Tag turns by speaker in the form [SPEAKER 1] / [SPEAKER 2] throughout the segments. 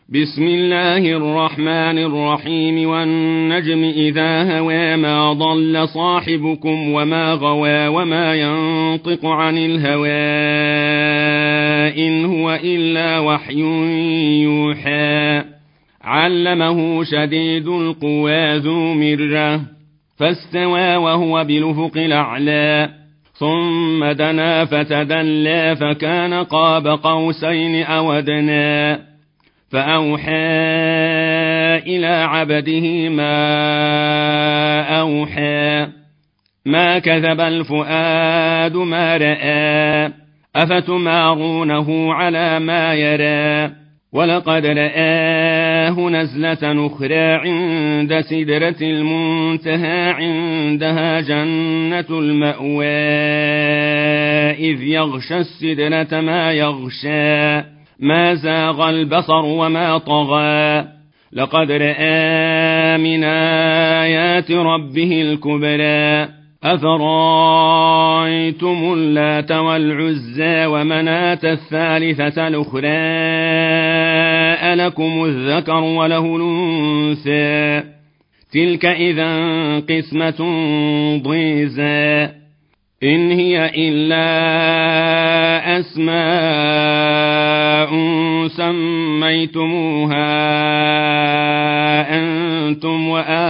[SPEAKER 1] بسم الله الرحمن الرحيم والنجم إذا هوى ما ضل صاحبكم وما غوى وما ينطق عن الهوى إن هو إلا وحي يوحى علمه شديد القوى ذو مرة فاستوى وهو بالأفق الأعلى ثم دنا فتدلى فكان قاب قوسين أو أدنى فأوحى إلى عبده ما أوحى ما كذب الفؤاد ما رأى أفتمارونه على ما يرى ولقد رآه نزلة أخرى عند سدرة المنتهى عندها جنة المأوى إذ يغشى السدرة ما يغشى ما زاغ البصر وما طغى لقد رأى من آيات ربه الكبرى أفرأيتم اللات والعزى ومناة الثالثة الأخرى ألكم الذكر وله الأنثى تلك إذا قسمة ضيزى إن هي إلا أسماء سميتموها أنتم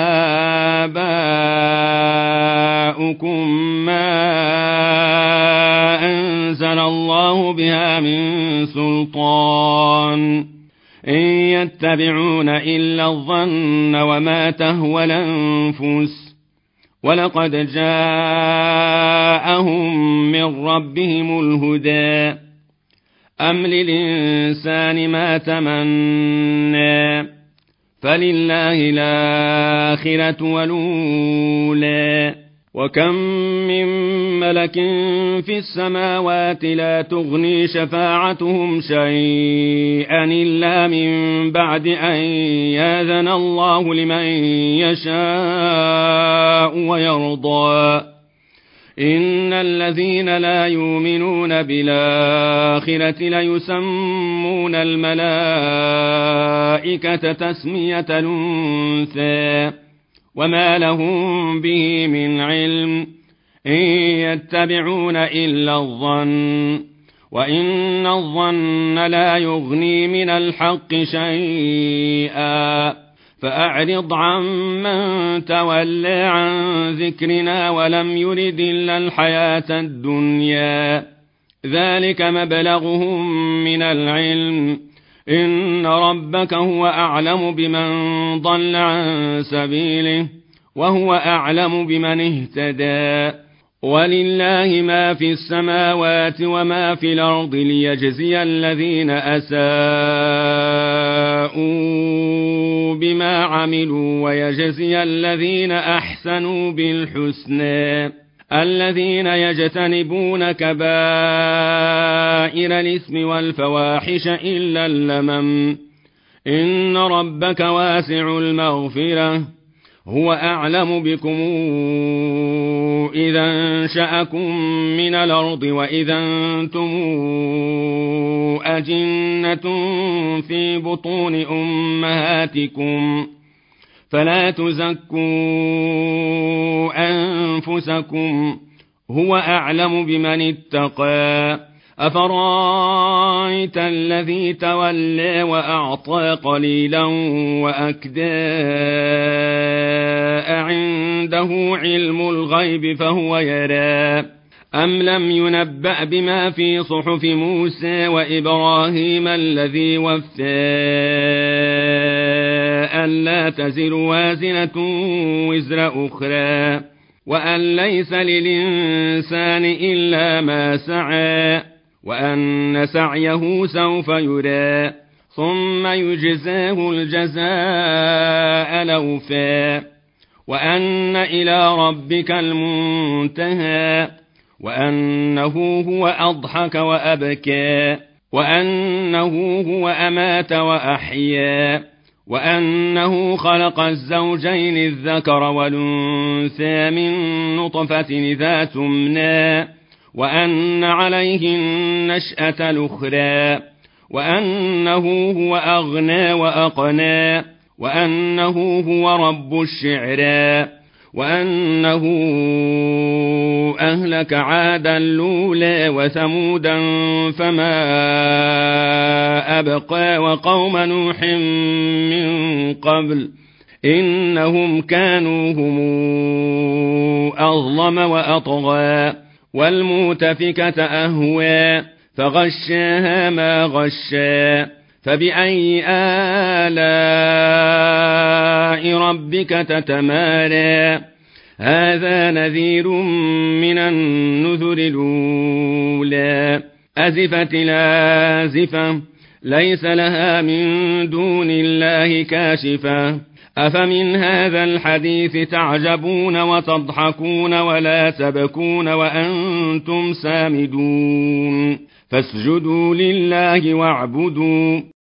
[SPEAKER 1] وآباؤكم ما أنزل الله بها من سلطان إن يتبعون إلا الظن وما تهوى الأنفس ولقد جاءهم من ربهم الهدى أم للإنسان ما تمنى فلله الآخرة والأولى وكم من ملك في السماوات لا تغني شفاعتهم شيئا إلا من بعد أن يأذن الله لمن يشاء ويرضى إن الذين لا يؤمنون بالآخرة ليسمون الملائكة تسمية الأنثى وما لهم به من علم إن يتبعون إلا الظن وإن الظن لا يغني من الحق شيئا فأعرض عمن تولى عن ذكرنا ولم يرد إلا الحياة الدنيا ذلك مبلغهم من العلم إن ربك هو أعلم بمن ضل عن سبيله وهو أعلم بمن اهتدى ولله ما في السماوات وما في الأرض ليجزي الذين أساءوا بما عملوا ويجزي الذين أحسنوا بالحسنى الذين يجتنبون كبائر الإثم والفواحش إلا اللمم إن ربك واسع المغفرة هو أعلم بكم إذا انشأكم من الأرض وإذا أنتم أجنة في بطون أمهاتكم فلا تزكوا أنفسكم هو أعلم بمن اتقى أفرأيت الذي تولى وأعطى قليلا وأكدى عنده علم الغيب فهو يرى أم لم ينبأ بما في صحف موسى وإبراهيم الذي وفى ألا تزر وازنة وزر أخرى وأن ليس للإنسان إلا ما سعى وأن سعيه سوف يرى ثم يجزاه الجزاء الأوفى وأن إلى ربك المنتهى وأنه هو أضحك وأبكى وأنه هو أمات وأحيا وأنه خلق الزوجين الذكر والأنثى من نطفة إذا تمنى وأن عليه النشأة الأخرى وأنه هو أغنى وأقنى وأنه هو رب الشعرى وأنه أهلك عادا الأولى وثمودا فما أبقى وقوم نوح من قبل إنهم كانوا هم أظلم وأطغى والمؤتفكة أهوى فغشاها ما غشا فبأي آلاء ربك تتمارى هذا نذير من النذر الأولى أزفت الآزفة ليس لها من دون الله كاشفة أفمن هذا الحديث تعجبون وتضحكون ولا تبكون وأنتم سامدون فاسجدوا لله واعبدوا